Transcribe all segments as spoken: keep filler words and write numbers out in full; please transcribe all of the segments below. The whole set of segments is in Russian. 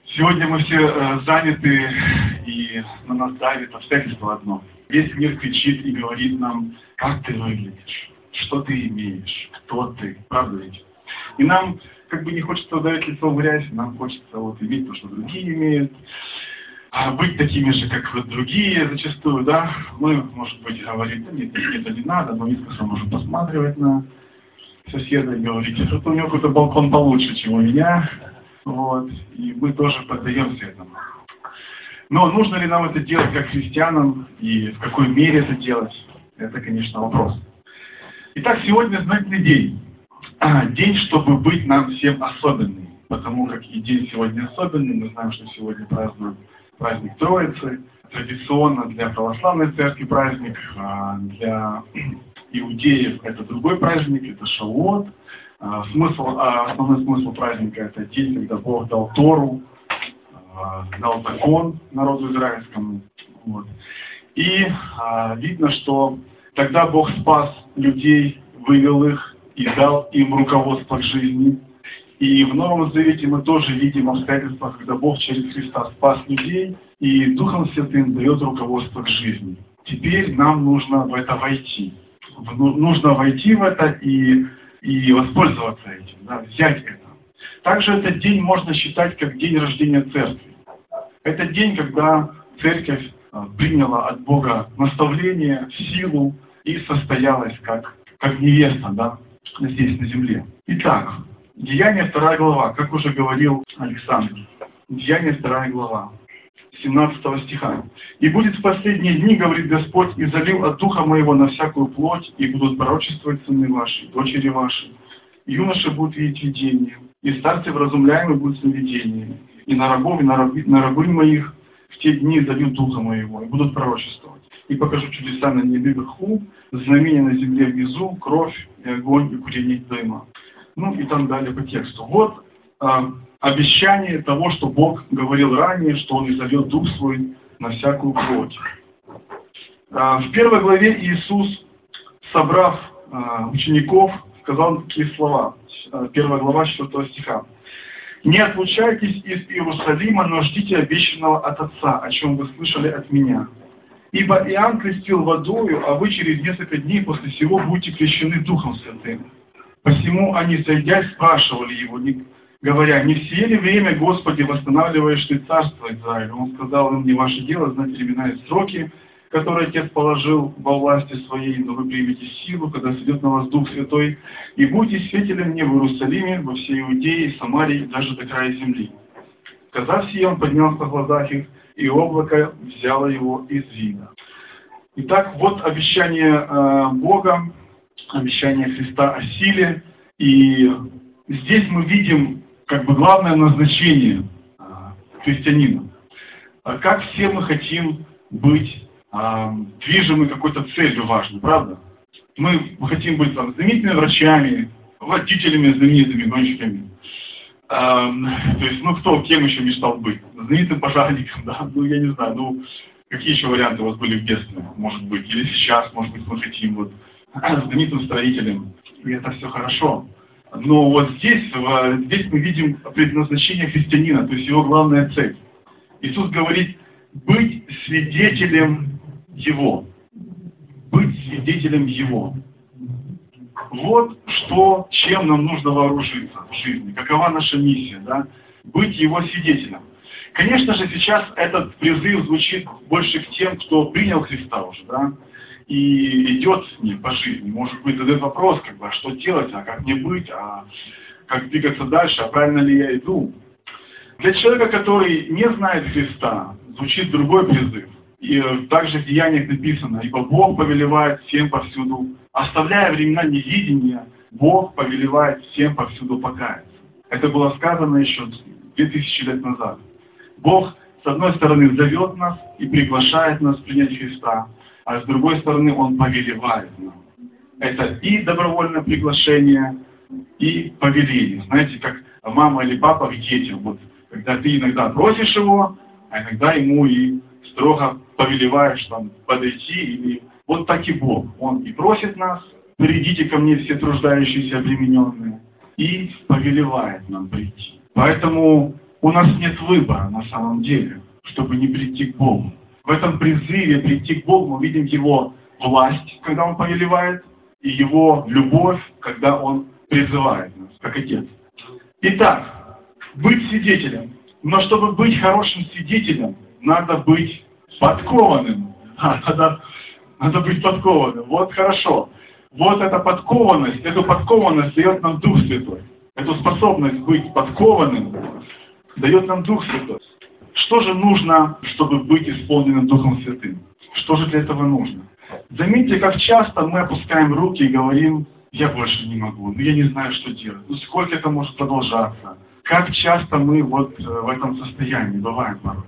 Сегодня мы все э, заняты, и на нас давит обстоятельство одно. Весь мир кричит и говорит нам, как ты выглядишь, что ты имеешь, кто ты, правда ведь? И нам как бы не хочется ударить лицо в грязь, нам хочется вот иметь то, что другие имеют, а быть такими же, как вот другие зачастую, да? Мы, может быть, говорим, да нет, нет, это не надо, но искоса можем посматривать на соседа и говорить, что у него какой-то балкон получше, чем у меня. Вот. И мы тоже поддаемся этому. Но нужно ли нам это делать как христианам и в какой мере это делать? Это, конечно, вопрос. Итак, сегодня знаменательный день. День, чтобы быть нам всем особенным. Потому как и день сегодня особенный. Мы знаем, что сегодня празднуют праздник Троицы. Традиционно для православной церкви праздник, а для иудеев это другой праздник, это Шавуот. Смысл, основной смысл праздника — это день, когда Бог дал Тору, дал закон народу израильскому. Вот. И а, видно, что тогда Бог спас людей, вывел их и дал им руководство к жизни. И в Новом Завете мы тоже видим обстоятельства, когда Бог через Христа спас людей и Духом Святым дает руководство к жизни. Теперь нам нужно в это войти. Нужно войти в это и и воспользоваться этим, да, взять это. Также этот день можно считать как день рождения церкви. Это день, когда церковь приняла от Бога наставление, силу и состоялась как, как невеста, да, здесь на земле. Итак, Деяния вторая глава, как уже говорил Александр. Деяния вторая глава, семнадцатого стиха. «И будет в последние дни, говорит Господь, и залил от Духа Моего на всякую плоть, и будут пророчествовать сыны ваши, дочери ваши. И юноши будут видеть видения, и старцы вразумляемые будут сновидениями, и на рабов, и на, рабы, на рабы моих в те дни залью Духа Моего, и будут пророчествовать. И покажу чудеса на небе вверху, знамения на земле внизу, кровь, и огонь, и курение дыма». Ну и там далее по тексту. Вот а, обещание того, что Бог говорил ранее, что Он изольет Дух Свой на всякую плоть. В первой главе Иисус, собрав учеников, сказал такие слова. Первая глава четвёртого стиха. «Не отлучайтесь из Иерусалима, но ждите обещанного от Отца, о чем вы слышали от Меня. Ибо Иоанн крестил водою, а вы через несколько дней после сего будете крещены Духом Святым». Посему они, сойдясь, спрашивали Его, говоря, «Не все ли время, Господи, восстанавливаешь Ты царство Израиля?» Он сказал им, «Не ваше дело знать времена и сроки, которые Отец положил во власти Своей, но вы примете силу, когда сойдет на вас Дух Святой, и будете свидетелями мне в Иерусалиме, во всей Иудее, Самарии, даже до края земли». Сказав сие, Он поднялся в глазах их, и облако взяло его из вида. Итак, вот обещание э, Бога, обещание Христа о силе, и здесь мы видим как бы главное назначение а, христианина. А как все мы хотим быть а, движимы какой-то целью важной, правда? Мы хотим быть там знаменитыми врачами, водителями, знаменитыми гонщиками. А, то есть, ну кто, кем еще мечтал быть? Знаменитым пожарником, да? Ну я не знаю, ну какие еще варианты у вас были в детстве, может быть, или сейчас, может быть, мы хотим вот знаменитым строителем. И это все хорошо. Но вот здесь, здесь мы видим предназначение христианина, то есть его главная цель. Иисус говорит, быть свидетелем Его. Быть свидетелем Его. Вот что, чем нам нужно вооружиться в жизни. Какова наша миссия, да? Быть Его свидетелем. Конечно же, сейчас этот призыв звучит больше к тем, кто принял Христа уже, да? И идет с ним по жизни. Может быть, задает вопрос, как бы, а что делать, а как мне быть, а как двигаться дальше, а правильно ли я иду. Для человека, который не знает Христа, звучит другой призыв. И также в Деяниях написано, ибо Бог повелевает всем повсюду, оставляя времена невидения, Бог повелевает всем повсюду покаяться. Это было сказано еще две тысячи лет назад. Бог, с одной стороны, зовет нас и приглашает нас принять Христа, а с другой стороны, Он повелевает нам. Это и добровольное приглашение, и повеление. Знаете, как мама или папа к детям. Вот, когда ты иногда просишь его, а иногда ему и строго повелеваешь там, подойти. Или... Вот так и Бог. Он и просит нас, придите ко мне все труждающиеся, обремененные, и повелевает нам прийти. Поэтому У нас нет выбора на самом деле, чтобы не прийти к Богу. В этом призыве прийти к Богу мы видим Его власть, когда Он повелевает, и Его любовь, когда Он призывает нас, как Отец. Итак, быть свидетелем. Но чтобы быть хорошим свидетелем, надо быть подкованным. А, надо, надо быть подкованным. Вот хорошо. Вот эта подкованность, эту подкованность дает нам Дух Святой. Эту способность быть подкованным дает нам Дух Святой. Что же нужно, чтобы быть исполненным Духом Святым? Что же для этого нужно? Заметьте, как часто мы опускаем руки и говорим: я больше не могу, ну я не знаю, что делать, ну сколько это может продолжаться. Как часто мы вот в этом состоянии бываем порой.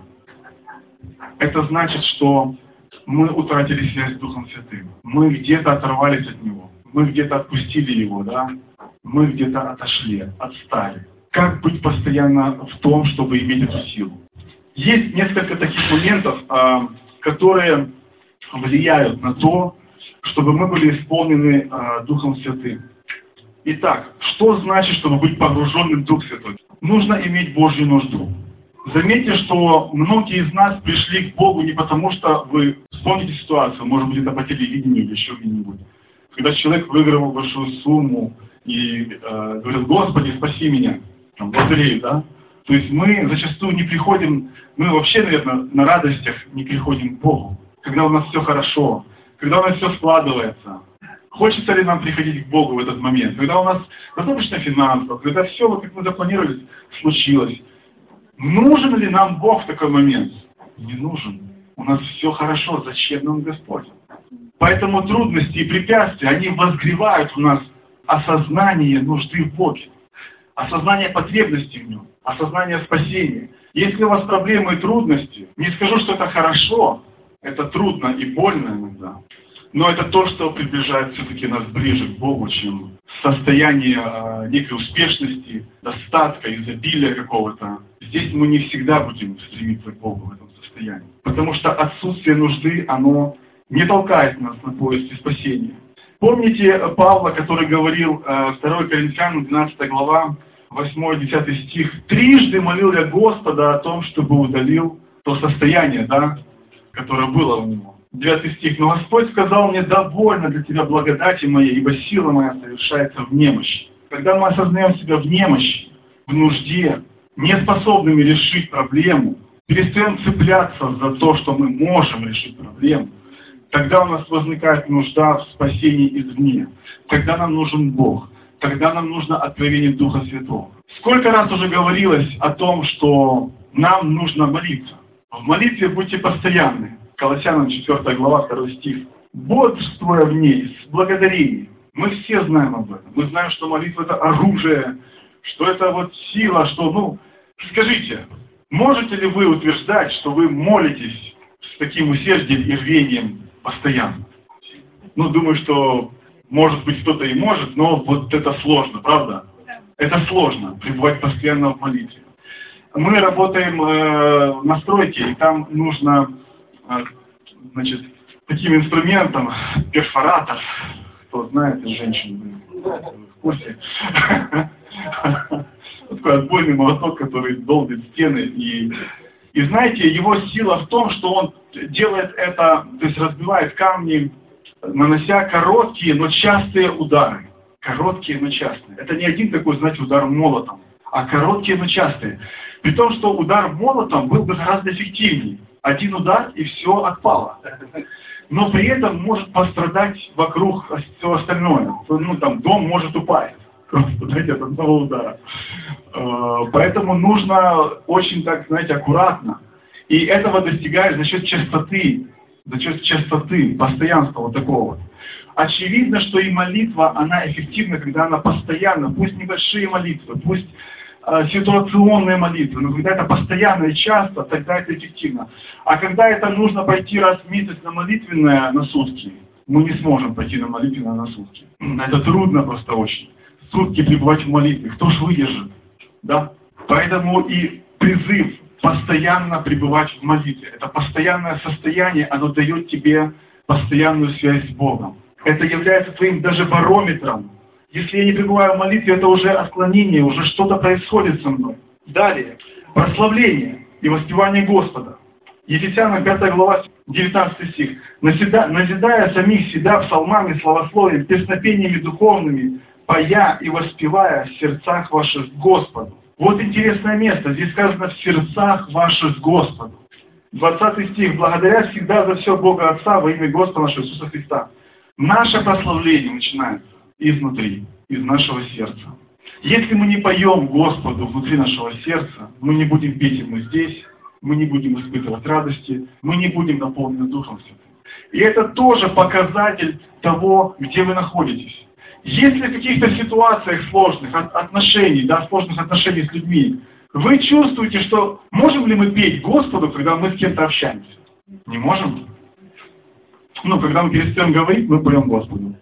Это значит, что мы утратили связь с Духом Святым. Мы где-то оторвались от Него. Мы где-то отпустили Его, да? Мы где-то отошли, отстали. Как быть постоянно в том, чтобы иметь эту силу? Есть несколько таких моментов, которые влияют на то, чтобы мы были исполнены Духом Святым. Итак, что значит, чтобы быть погруженным в Дух Святой? Нужно иметь Божью нужду. Заметьте, что многие из нас пришли к Богу не потому, что вы вспомните ситуацию, может быть, это по телевидению или еще где-нибудь, когда человек выиграл большую сумму и э, говорит: Господи, спаси меня, там, в лотерею, да? То есть мы зачастую не приходим, мы вообще, наверное, на радостях не приходим к Богу, когда у нас все хорошо, когда у нас все складывается. Хочется ли нам приходить к Богу в этот момент, когда у нас достаточно финансов, когда все, вот как мы запланировали, случилось? Нужен ли нам Бог в такой момент? Не нужен. У нас все хорошо, зачем нам Господь? Поэтому трудности и препятствия, они возгревают у нас осознание нужды в Боге, осознание потребности в Нем, осознание спасения. Если у вас проблемы и трудности, не скажу, что это хорошо, это трудно и больно иногда, но это то, что приближает все-таки нас ближе к Богу, чем состояние э, некой успешности, достатка, изобилия какого-то. Здесь мы не всегда будем стремиться к Богу в этом состоянии. Потому что отсутствие нужды, оно не толкает нас на поиски спасения. Помните Павла, который говорил, э, второе Коринфянам, двенадцатая глава, восьмой-десятый стих: «Трижды молил я Господа о том, чтобы удалил то состояние, да, которое было у него». девятый стих. «Но Господь сказал мне: довольно для тебя благодати моей, ибо сила моя совершается в немощи». Когда мы осознаем себя в немощи, в нужде, неспособными решить проблему, перестаем цепляться за то, что мы можем решить проблему, тогда у нас возникает нужда в спасении извне. Тогда нам нужен Бог. Тогда нам нужно откровение Духа Святого. Сколько раз уже говорилось о том, что нам нужно молиться. В молитве будьте постоянны. Колоссянам четвёртая глава, второй стих. «Бодрствуя в ней, с благодарением». Мы все знаем об этом. Мы знаем, что молитва — это оружие, что это вот сила, что, ну, скажите, можете ли вы утверждать, что вы молитесь с таким усердием и рвением постоянно? Ну, думаю, что, может быть, кто-то и может, но вот это сложно, правда? Это сложно, пребывать постоянно в молитве. Мы работаем э, на стройке, и там нужно, э, значит, таким инструментом, перфоратор, кто знает из женщин, в курсе, такой отбойный молоток, который долбит стены. И, и знаете, его сила в том, что он делает это, то есть разбивает камни, нанося короткие, но частые удары. Короткие, но частые. Это не один такой, знаете, удар молотом, а короткие, но частые. При том, что удар молотом был бы гораздо эффективнее. Один удар, и все отпало. Но при этом может пострадать вокруг все остальное. Ну, там, дом может упасть. Просто, знаете, от одного удара. Поэтому нужно очень, так, знаете, аккуратно. И этого достигаешь за счет частоты, за счет частоты, постоянства вот такого. Очевидно, что и молитва, она эффективна, когда она постоянно, пусть небольшие молитвы, пусть э, ситуационные молитвы, но когда это постоянно и часто, тогда это эффективно. А когда это нужно пойти раз в месяц на молитвенное на сутки, мы не сможем пойти на молитвенное на сутки. Это трудно просто очень. Сутки пребывать в молитве. Кто ж выдержит? Да? Поэтому и призыв постоянно пребывать в молитве. Это постоянное состояние, оно дает тебе постоянную связь с Богом. Это является твоим даже барометром. Если я не пребываю в молитве, это уже отклонение, уже что-то происходит со мной. Далее. прославление и воспевание Господа. Ефесянам пятая глава, девятнадцатый стих. «Назида, назидая самих себя псалмами, славословием, песнопениями духовными, поя и воспевая в сердцах ваших Господу». Вот интересное место. Здесь сказано «в сердцах ваших Господу». двадцатый стих. «Благодаря всегда за все Бога Отца во имя Господа нашего Иисуса Христа». Наше прославление начинается изнутри, из нашего сердца. Если мы не поем Господу внутри нашего сердца, мы не будем петь Ему здесь, мы не будем испытывать радости, мы не будем наполнены Духом Святым. И это тоже показатель того, где вы находитесь. Если в каких-то ситуациях сложных отношений, да, сложных отношений с людьми, вы чувствуете, что можем ли мы петь Господу, когда мы с кем-то общаемся? Не можем? Ну, когда мы перестаем говорить, мы поем Господу.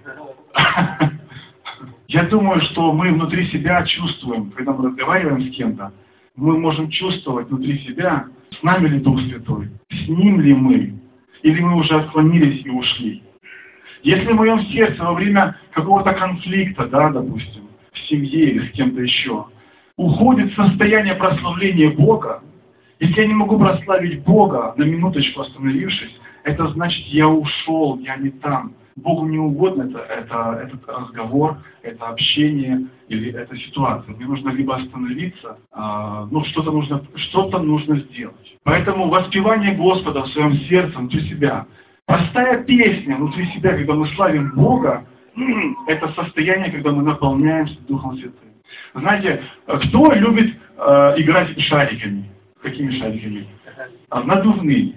Я думаю, что мы внутри себя чувствуем, когда мы разговариваем с кем-то, мы можем чувствовать внутри себя, с нами ли Дух Святой, с Ним ли мы, или мы уже отклонились и ушли. Если в моем сердце во время какого-то конфликта, да, допустим, в семье или с кем-то еще, уходит состояние прославления Бога, если я не могу прославить Бога, на минуточку остановившись, это значит, я ушел, я не там. Богу не угодно это, это, этот разговор, это общение или эта ситуация. Мне нужно либо остановиться, а, ну что-то нужно, что-то нужно сделать. Поэтому воспевание Господа в своем сердце, внутри себя, простая песня внутри себя, когда мы славим Бога, это состояние, когда мы наполняемся Духом Святым. Знаете, кто любит э, играть шариками? Какими шариками? А, надувными.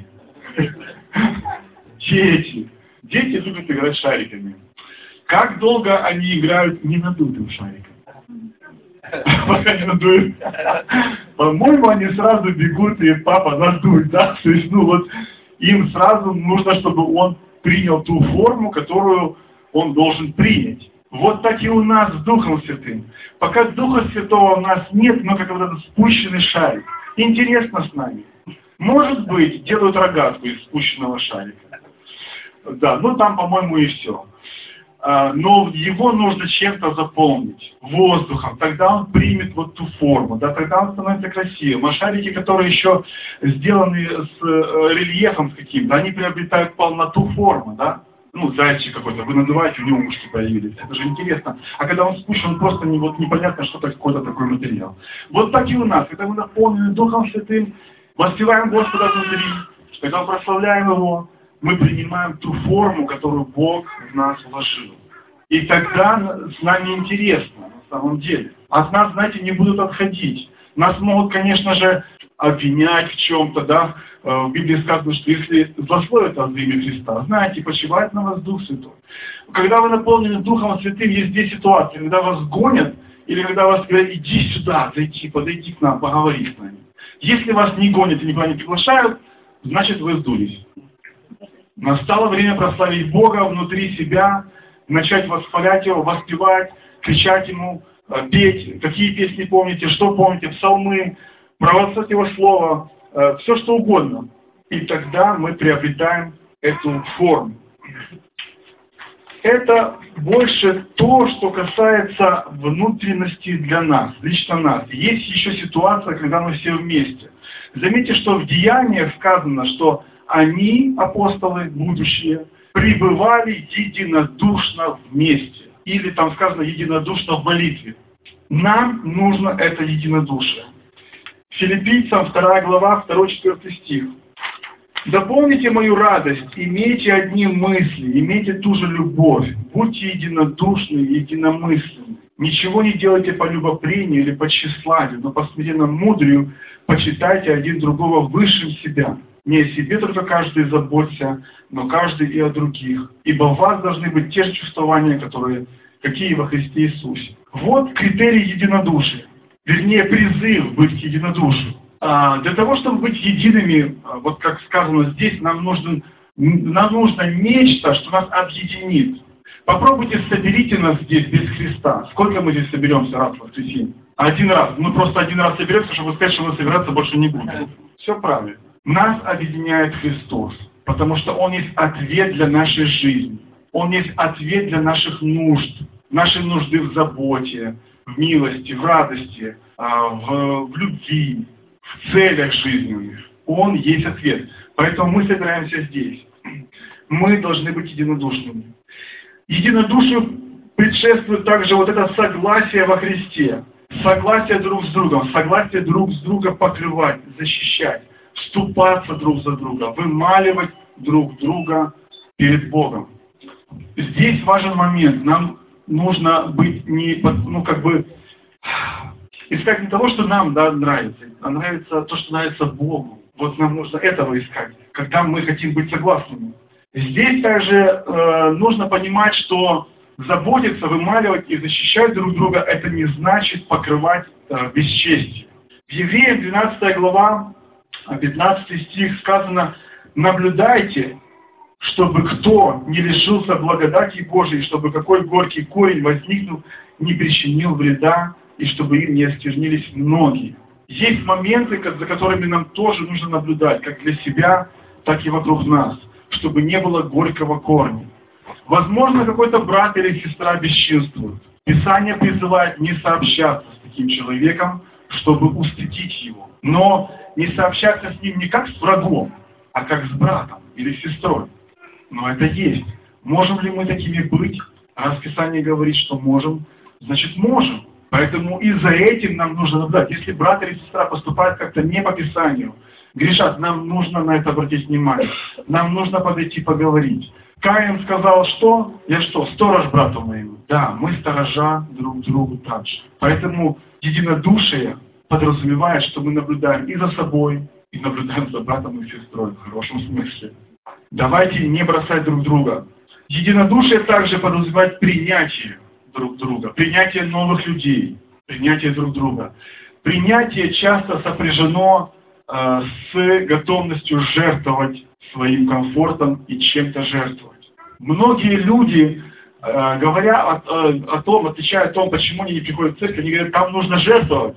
Дети. Дети любят играть шариками. Как долго они играют ненадутым шариком? Пока не надуют. По-моему, они сразу бегут, и папа надует, да? То есть, ну вот, им сразу нужно, чтобы он принял ту форму, которую он должен принять. Вот так и у нас с Духом Святым. Пока Духа Святого у нас нет, мы как вот этот спущенный шарик. Интересно с нами. Может быть, делают рогатку из спущенного шарика. Да, ну там, по-моему, и все. Но его нужно чем-то заполнить, воздухом. Тогда он примет вот ту форму, да, тогда он становится красивым. А шарики, которые еще сделаны с рельефом с каким-то, они приобретают полноту формы, да. Ну, зайчик какой-то, вы надуваете, у него ушки появились. Это же интересно. А когда он спущен, он просто не, вот, непонятно, что это какой-то такой материал. Вот так и у нас. Когда мы наполнены Духом Святым, воспеваем Господа внутри, когда мы прославляем Его, мы принимаем ту форму, которую Бог в нас вложил. И тогда с нами интересно, на самом деле. От нас, знаете, не будут отходить. Нас могут, конечно же, обвинять в чем-то, да. В Библии сказано, что если злословят о имя Христа, знаете, почивает на вас Дух Святой. Когда вы наполнены Духом Святым, есть две ситуации. Когда вас гонят, или когда вас говорят, иди сюда, зайди, подойди к нам, поговори с нами. Если вас не гонят и никуда не приглашают, значит, вы сдулись. Настало время прославить Бога внутри себя, начать восхвалять Его, воспевать, кричать Ему, петь, какие песни помните, что помните, псалмы, провозглашать Его Слово, все что угодно. И тогда мы приобретаем эту форму. Это больше то, что касается внутренности для нас, лично нас. Есть еще ситуация, когда мы все вместе. Заметьте, что в Деяниях сказано, что они, апостолы будущие, пребывали единодушно вместе. Или там сказано единодушно в молитве. Нам нужно это единодушие. Филиппийцам вторая глава, второй-четвёртый стих. «Дополните мою радость, имейте одни мысли, имейте ту же любовь, будьте единодушны и единомысленны. Ничего не делайте по любопрению или по тщеславию, но по смиренному мудрию почитайте один другого высшим себя. Не о себе только каждый заботься, но каждый и о других. Ибо у вас должны быть те же чувствования, которые, какие во Христе Иисусе». Вот критерий единодушия. Вернее, призыв быть к единодушию. А для того, чтобы быть едиными, вот как сказано здесь, нам нужно, нам нужно нечто, что нас объединит. Попробуйте, соберите нас здесь без Христа. Сколько мы здесь соберемся раз в воскресенье? Один раз. Мы просто один раз соберемся, чтобы сказать, что мы собираться больше не будем. Все правильно. Нас объединяет Христос, потому что Он есть ответ для нашей жизни. Он есть ответ для наших нужд. Нашей нужды в заботе, в милости, в радости, в, в любви. в целях жизненных. Он есть ответ. Поэтому мы собираемся здесь. Мы должны быть единодушными. Единодушию предшествует также вот это согласие во Христе. Согласие друг с другом. Согласие друг с другом покрывать, защищать, вступаться друг за друга, вымаливать друг друга перед Богом. Здесь важен момент. Нам нужно быть не, ну как бы, искать не того, что нам да, нравится, а нравится то, что нравится Богу. Вот нам нужно этого искать, когда мы хотим быть согласными. Здесь также э, нужно понимать, что заботиться, вымаливать и защищать друг друга, это не значит покрывать э, бесчестие. В Евреям двенадцатая глава, пятнадцатый стих сказано: «Наблюдайте, чтобы кто не лишился благодати Божией, чтобы какой горький корень, возникнув, не причинил вреда, и чтобы им не осквернились многие». Есть моменты, за которыми нам тоже нужно наблюдать, как для себя, так и вокруг нас, чтобы не было горького корня. Возможно, какой-то брат или сестра бесчинствует. Писание призывает не сообщаться с таким человеком, чтобы устыдить его. Но не сообщаться с ним не как с врагом, а как с братом или сестрой. Но это есть. Можем ли мы такими быть? Раз Писание говорит, что можем, значит можем. Поэтому и за этим нам нужно наблюдать. Если брат или сестра поступает как-то не по Писанию, грешат, нам нужно на это обратить внимание. Нам нужно подойти поговорить. Каин сказал, что? Я что, сторож брату моему? Да, мы сторожа друг другу так же. Поэтому единодушие подразумевает, что мы наблюдаем и за собой, и наблюдаем за братом и сестрой, в хорошем смысле. Давайте не бросать друг друга. Единодушие также подразумевает принятие друг друга, принятие новых людей, принятие друг друга. Принятие часто сопряжено э, с готовностью жертвовать своим комфортом и чем-то жертвовать. Многие люди, э, говоря о, о, о том, отвечая о том, почему они не приходят в церковь, они говорят, там нужно жертвовать.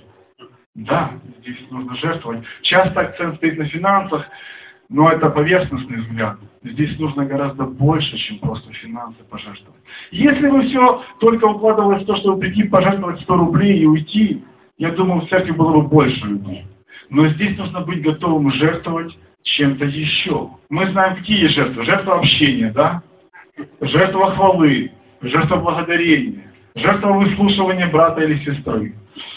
Да, здесь нужно жертвовать. Часто акцент стоит на финансах, но это поверхностный взгляд. Здесь нужно гораздо больше, чем просто финансы пожертвовать. Если вы все только укладывали в то, чтобы прийти пожертвовать сто рублей и уйти, я думаю, в церкви было бы больше людей. Но здесь нужно быть готовым жертвовать чем-то еще. Мы знаем, какие есть жертвы. Жертва общения, да? Жертва хвалы, жертва благодарения, жертва выслушивания брата или сестры.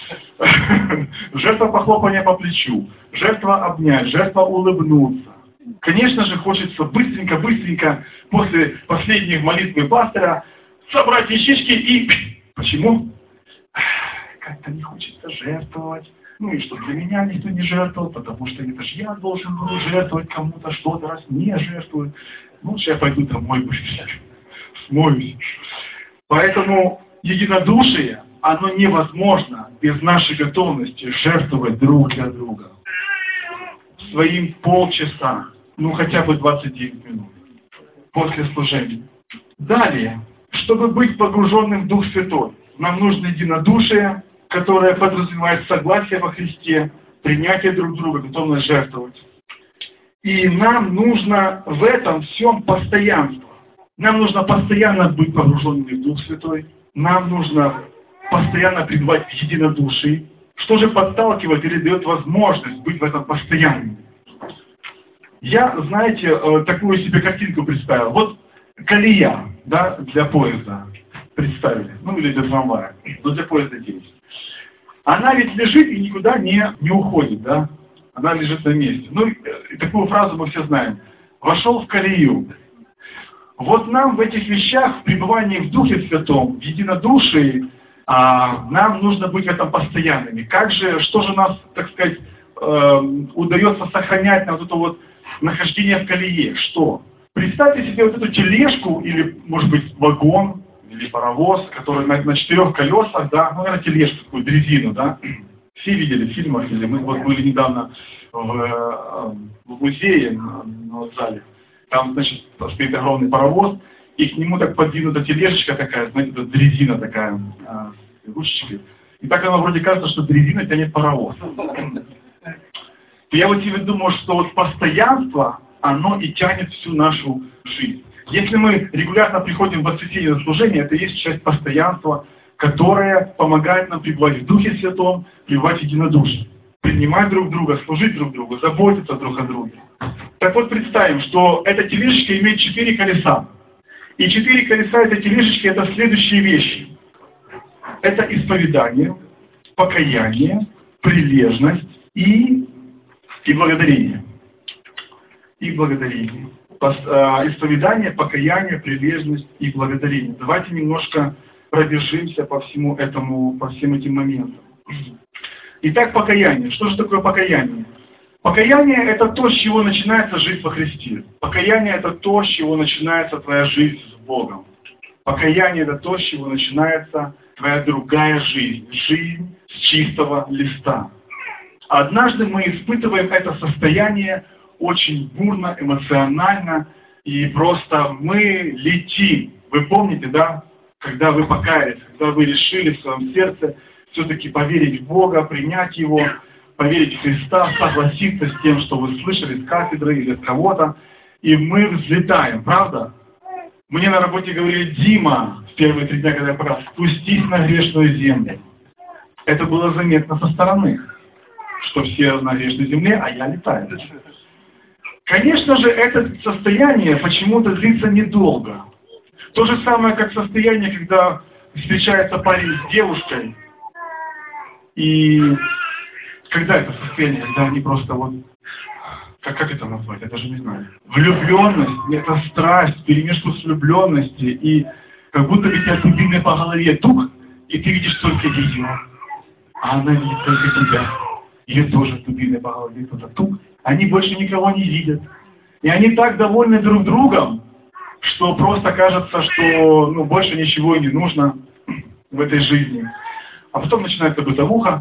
Жертва похлопания по плечу, жертва обнять, жертва улыбнуться. Конечно же, хочется быстренько-быстренько после последней молитвы пастора собрать вещички и... Почему? Как-то не хочется жертвовать. Ну и что, для меня никто не жертвовал, потому что это же я должен был жертвовать кому-то что-то, раз не жертвую. Ну, лучше я пойду домой быстрее, смоюсь. Поэтому единодушие, оно невозможно без нашей готовности жертвовать друг для друга. Своим полчаса, ну хотя бы двадцать девять минут после служения. Далее, чтобы быть погруженным в Дух Святой, нам нужно единодушие, которое подразумевает согласие во Христе, принятие друг друга, готовность жертвовать. И нам нужно в этом всем постоянство. Нам нужно постоянно быть погруженными в Дух Святой. Нам нужно постоянно пребывать в единодушии. Что же подталкивает или дает возможность быть в этом постоянном? Я, знаете, такую себе картинку представил. Вот колея, да, для поезда представили, ну или для трамвая, но для поезда есть. Она ведь лежит и никуда не, не уходит, да? Она лежит на месте. Ну, и такую фразу мы все знаем. Вошел в колею. Вот нам в этих вещах, в пребывании в Духе Святом, в единодушии, а, нам нужно быть в этом постоянными. Как же, что же нас, так сказать, э, удается сохранять на вот это вот нахождение в колее? Что? Представьте себе вот эту тележку, или, может быть, вагон, или паровоз, который на, на четырех колесах, да, ну, наверное, тележку, такую дрезину, да. Все видели в фильмах, или мы вот были недавно в, в музее, на, на вокзале. Там, значит, стоит огромный паровоз, и к нему так подвинута тележечка такая, знаете, это дрезина такая, а, с ручечкой. И так оно вроде кажется, что дрезина тянет паровоз. Я вот себе думаю, что вот постоянство, оно и тянет всю нашу жизнь. Если мы регулярно приходим в воскресенье на служение, это есть часть постоянства, которая помогает нам пребывать в Духе Святом, пребывать в единодушии. принимать друг друга, служить друг другу, заботиться друг о друге. Так вот, представим, что эта тележечка имеет четыре колеса. И четыре колеса этой тележечки — это следующие вещи. Это исповедание, покаяние, прилежность и, и благодарение. И благодарение. Исповедание, покаяние, прилежность и благодарение. Давайте немножко пробежимся по всему этому, по всем этим моментам. Итак, покаяние. Что же такое покаяние? Покаяние — это то, с чего начинается жизнь во Христе. Покаяние — это то, с чего начинается твоя жизнь с Богом. Покаяние — это то, с чего начинается твоя другая жизнь. Жизнь с чистого листа. Однажды мы испытываем это состояние очень бурно, эмоционально, и просто мы летим. Вы помните, да? Когда вы покаялись, когда вы решили в своем сердце все-таки поверить в Бога, принять Его, поверить в Христа, согласиться с тем, что вы слышали с кафедры или от кого-то, и мы взлетаем, правда? Мне на работе говорили: Дима, в первые три дня, когда я пока, спустись на грешную землю. Это было заметно со стороны, что все на грешной земле, а я летаю. Конечно же, это состояние почему-то длится недолго. То же самое, как состояние, когда встречается парень с девушкой, и когда это состояние, когда они просто вот, как, как это назвать, я даже не знаю. Влюбленность, это страсть, перемешку с влюбленностью, и как будто бы тебя дубиной по голове тук, и ты видишь только ее, а она видит только тебя. Ее тоже дубиной по голове кто-то тук. Они больше никого не видят. И они так довольны друг другом, что просто кажется, что ну, больше ничего и не нужно в этой жизни. А потом начинается бытовуха,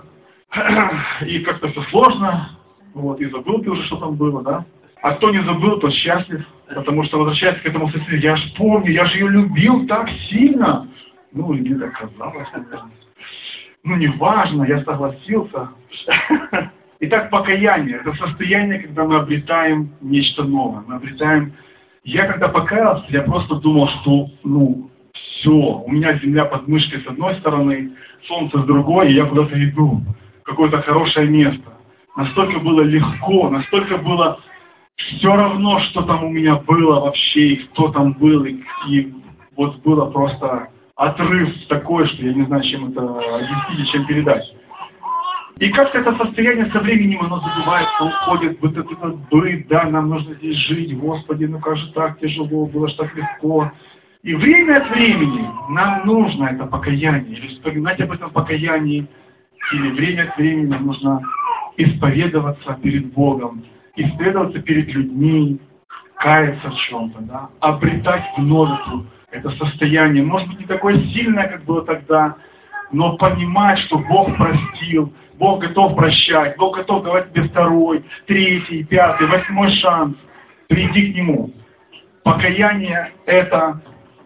и как-то все сложно, вот, и забыл ты уже, что там было, да? А кто не забыл, тот счастлив, потому что возвращается к этому состоянию: я ж помню, я же ее любил так сильно. Ну, и мне так казалось, наверное. Ну, неважно, я согласился. Итак, покаяние — это состояние, когда мы обретаем нечто новое. Мы обретаем... Я когда покаялся, я просто думал, что, ну, все, у меня земля под мышкой с одной стороны, солнце с другой, и я куда-то иду, в какое-то хорошее место. Настолько было легко, настолько было все равно, что там у меня было вообще, и кто там был, и, и вот было просто отрыв такой, что я не знаю, чем это объяснить, чем передать. И как-то это состояние со временем, оно забывается, уходит, вот этот быт, да, нам нужно здесь жить, Господи, ну как же так тяжело, было же так легко. И время от времени нам нужно это покаяние, или вспоминать об этом покаянии, или время от времени нам нужно исповедоваться перед Богом, исповедоваться перед людьми, каяться в чем-то, да, обретать вновь это состояние, может быть, не такое сильное, как было тогда, но понимать, что Бог простил, Бог готов прощать, Бог готов давать тебе второй, третий, пятый, восьмой шанс. Приди к Нему. Покаяние — это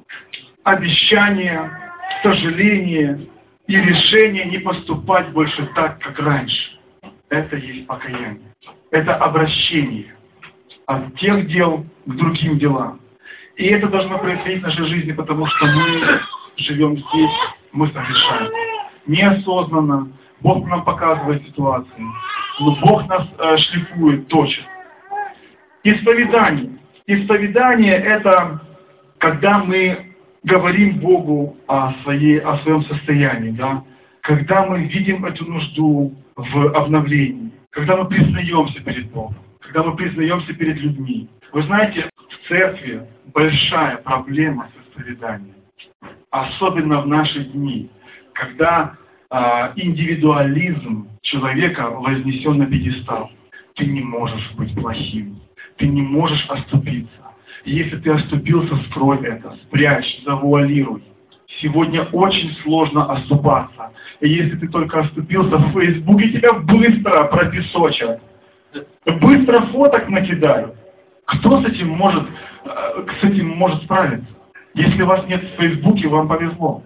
обещание, сожаление и решение не поступать больше так, как раньше. Это есть покаяние. Это обращение от тех дел к другим делам. И это должно происходить в нашей жизни, потому что мы живем здесь, мы согрешаем. Неосознанно Бог нам показывает ситуации, но Бог нас э, шлифует, точит. Исповедание. Исповедание — это когда мы говорим Богу о, своей, о своем состоянии, да? Когда мы видим эту нужду в обновлении, когда мы признаемся перед Богом, когда мы признаемся перед людьми. Вы знаете, в церкви большая проблема с исповеданием, особенно в наши дни, когда э, индивидуализм человека вознесен на пьедестал. Ты не можешь быть плохим, ты не можешь оступиться. Если ты оступился, скрой это, спрячь, завуалируй. Сегодня очень сложно оступаться. И если ты только оступился в Фейсбуке, тебя быстро пропесочат. Быстро фоток накидают. Кто с этим может, с этим может справиться? Если вас нет в Фейсбуке, вам повезло.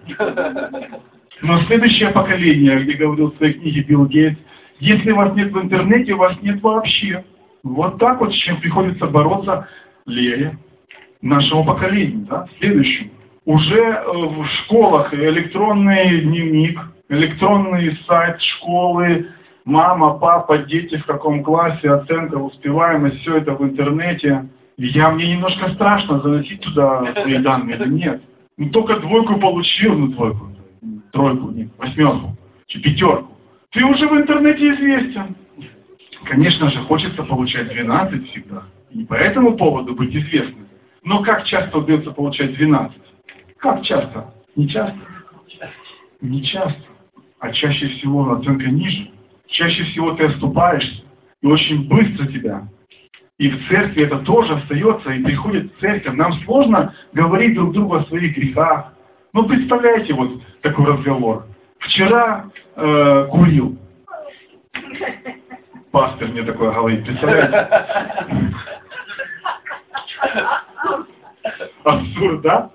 Но следующее поколение, где говорил в своей книге Билл Гейтс, если вас нет в интернете, вас нет вообще. Вот так вот, с чем приходится бороться Лере, нашему поколению, да, следующему. Уже в школах электронный дневник, электронный сайт школы, Мама, папа, дети в каком классе, оценка, успеваемость, все это в интернете. Я, мне немножко страшно заносить туда свои данные или нет. Ну только двойку получил, ну двойку, тройку, нет, восьмерку, пятерку. Ты уже в интернете известен. Конечно же, хочется получать двенадцать всегда. И по этому поводу быть известным. Но как часто удается получать двенадцать? Как часто? Не часто? Не часто. А чаще всего оценка ниже. Чаще всего ты оступаешься. И очень быстро тебя. И в церкви это тоже остается. И приходит в церковь. Нам сложно говорить друг другу о своих грехах. Ну, представляете, вот такой разговор. Вчера э, курил. Пастор мне такое говорит. Представляете? Абсурд, да?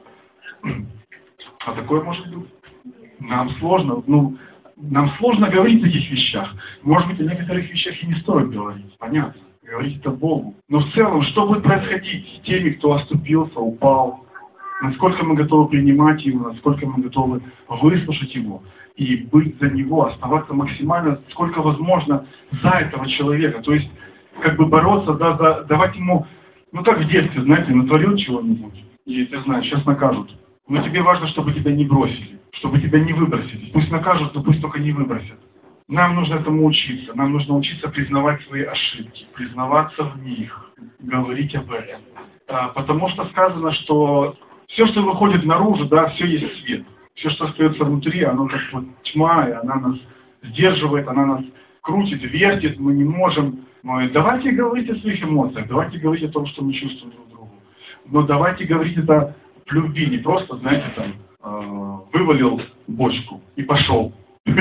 А такое может быть. Нам сложно, ну, нам сложно говорить о таких вещах. Может быть, о некоторых вещах и не стоит говорить. Понятно. Говорить это Богу. Но в целом, что будет происходить с теми, кто оступился, упал? Насколько мы готовы принимать Его, насколько мы готовы выслушать Его и быть за Него, оставаться максимально, сколько возможно, за этого человека. То есть, как бы бороться, да, за, давать ему, ну как в детстве, знаете, натворил чего-нибудь, и ты знаешь, сейчас накажут. Но тебе важно, чтобы тебя не бросили, чтобы тебя не выбросили. Пусть накажут, но пусть только не выбросят. Нам нужно этому учиться. Нам нужно учиться признавать свои ошибки, признаваться в них, говорить об этом. А, потому что сказано, что все, что выходит наружу, да, все есть свет. Все, что остается внутри, оно как вот тьма, и она нас сдерживает, она нас крутит, вертит, мы не можем. Мы, давайте говорить о своих эмоциях, давайте говорить о том, что мы чувствуем друг другу. Но давайте говорить это в любви, не просто, знаете, там, э, вывалил бочку и пошел.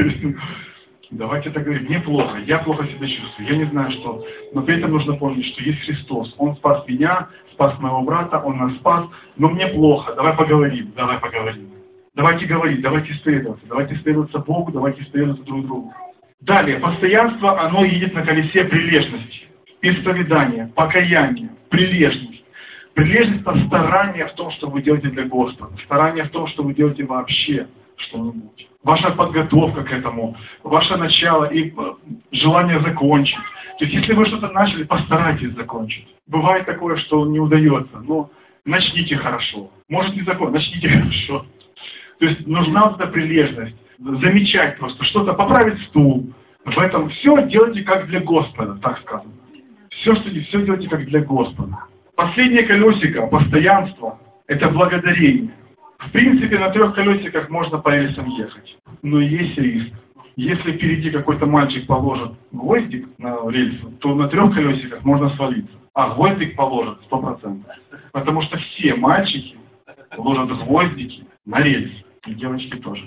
Давайте это говорить. Мне плохо, я плохо себя чувствую, я не знаю что. Но при этом нужно помнить, что есть Христос. Он спас меня, спас моего брата, Он нас спас. Но мне плохо, давай поговорим, давай поговорим. Давайте говорить, давайте исповедоваться, давайте исповедоваться Богу, давайте исповедоваться друг другу. Далее, постоянство, оно едет на колесе прилежности. Исповедание, покаяние, прилежность. Прилежность – это старание в том, что вы делаете для Господа. Старание в том, что вы делаете вообще что-нибудь. Ваша подготовка к этому, ваше начало и желание закончить. То есть, если вы что-то начали, постарайтесь закончить. Бывает такое, что не удается, но начните хорошо. Может не закончить, начните хорошо. То есть, нужна вот эта прилежность. Замечать просто, что-то, поправить стул. В этом все делайте как для Господа, так сказано. Все, что не все делайте как для Господа. Последнее колесико, постоянство, это благодарение. В принципе, на трех колесиках можно по рельсам ехать. Но есть риск. Если впереди какой-то мальчик положит гвоздик на рельсы, то на трех колесиках можно свалиться. А гвоздик положит сто процентов. Потому что все мальчики ложат гвоздики на рельсы. И девочки тоже.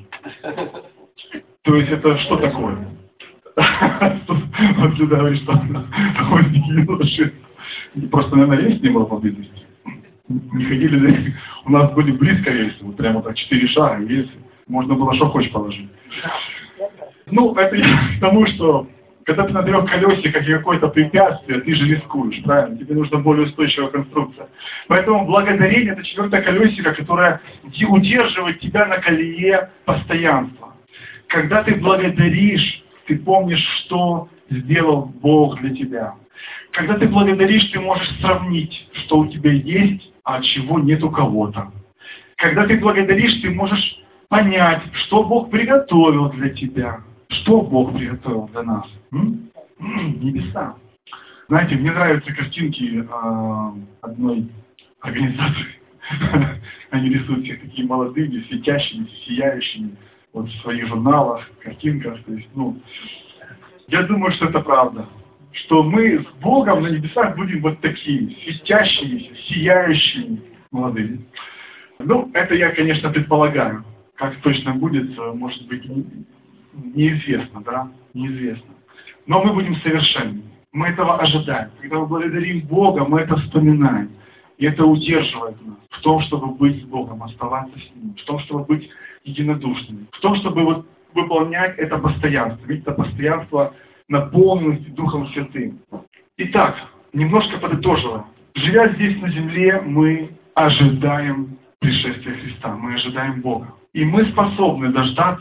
То есть это что такое? Вот Люда говорит, что гвоздики не ложат. Просто, наверное, рельс не было поблизости. Не ходили, у нас были близко рельсы, вот прямо так четыре шага и рельсы. Можно было что хочешь положить. Ну, это я к тому, что когда ты на трех колесиках и какое-то препятствие, ты же рискуешь, правильно? Тебе нужна более устойчивая конструкция. Поэтому благодарение – это четвертое колесико, которое удерживает тебя на колее постоянства. Когда ты благодаришь, ты помнишь, что сделал Бог для тебя. Когда ты благодаришь, ты можешь сравнить, что у тебя есть, а чего нет у кого-то. Когда ты благодаришь, ты можешь понять, что Бог приготовил для тебя. Что Бог приготовил для нас? М? М, небеса. Знаете, мне нравятся картинки э, одной организации. Они рисуют всех такие молодыми, светящими, сияющими вот в своих журналах, картинках. То есть, ну, я думаю, что это правда. Что мы с Богом на небесах будем вот такими, светящимися, сияющими, молодыми. Ну, это я, конечно, предполагаю. Как точно будет, может быть, неизвестно, да? Неизвестно. Но мы будем совершенны. Мы этого ожидаем. Когда мы благодарим Бога, мы это вспоминаем. И это удерживает нас в том, чтобы быть с Богом, оставаться с Ним, в том, чтобы быть единодушными, в том, чтобы вот выполнять это постоянство. Ведь это постоянство наполненности Духом Святым. Итак, немножко подытоживая. Живя здесь на земле, мы ожидаем пришествия Христа, мы ожидаем Бога. И мы способны дождаться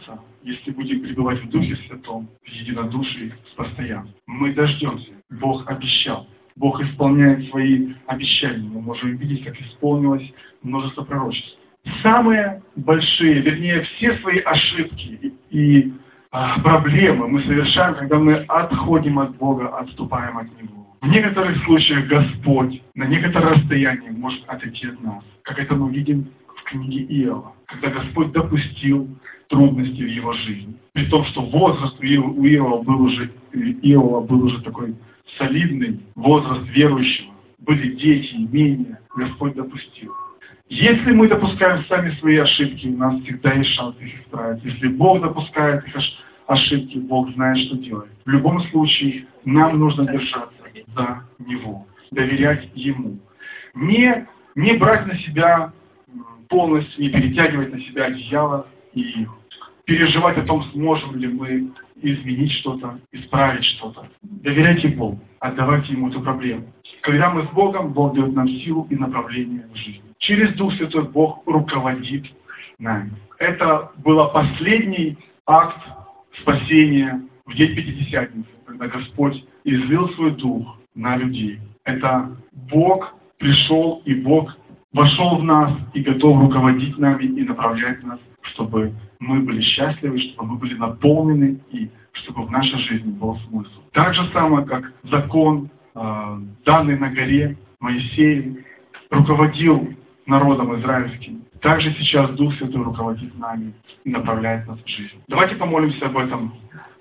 если будем пребывать в Духе Святом, в единодушии с постоянством. Мы дождемся. Бог обещал. Бог исполняет свои обещания. Мы можем видеть, как исполнилось множество пророчеств. Самые большие, вернее, все свои ошибки и, и а, проблемы мы совершаем, когда мы отходим от Бога, отступаем от Него. В некоторых случаях Господь на некоторое расстояние может отойти от нас, как это мы видим в книге Иова, когда Господь допустил трудности в его жизни. При том, что возраст у Иова был уже, Иова был уже такой солидный, возраст верующего, были дети, имения, Господь допустил. Если мы допускаем сами свои ошибки, у нас всегда есть шанс их исправить. Если Бог допускает их ошибки, Бог знает, что делать. В любом случае, нам нужно держаться за Него, доверять Ему. Не, не брать на себя полностью, не перетягивать на себя одеяло и переживать о том, сможем ли мы изменить что-то, исправить что-то. Доверяйте Богу, отдавайте Ему эту проблему. Когда мы с Богом, Бог дает нам силу и направление в жизни. Через Дух Святой Бог руководит нами. Это был последний акт спасения в день Пятидесятницы, когда Господь излил свой Дух на людей. Это Бог пришел, и Бог вошел в нас и готов руководить нами и направлять нас, чтобы мы были счастливы, чтобы мы были наполнены и чтобы в нашей жизни был смысл. Так же самое, как закон, э, данный на горе Моисеем, руководил народом израильским, также сейчас Дух Святой руководит нами и направляет нас в жизнь. Давайте помолимся об этом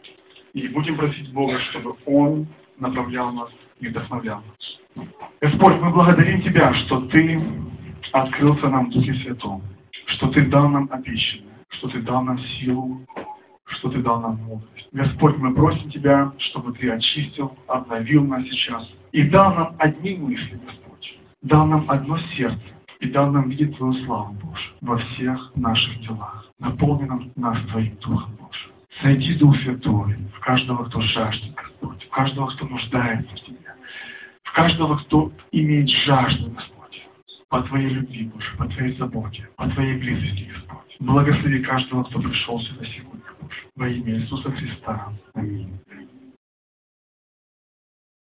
и будем просить Бога, чтобы Он направлял нас и вдохновлял нас. Господь, мы благодарим Тебя, что Ты открылся нам в Духе Святом, что Ты дал нам обещанное, что Ты дал нам силу, что Ты дал нам мудрость. Господь, мы просим Тебя, чтобы Ты очистил, обновил нас сейчас и дал нам одни мысли, Господь, дал нам одно сердце и дал нам видеть Твою славу, Боже, во всех наших делах. Наполни нам нас Твоим Духом, Боже. Сойди, Дух Святой, в каждого, кто жаждет, Господь, в каждого, кто нуждается в Тебе, в каждого, кто имеет жажду, Господь, по Твоей любви, Боже, по Твоей заботе, по Твоей близости, Господь. Благослови каждого, кто пришел сюда сегодня, Боже, во имя Иисуса Христа. Аминь.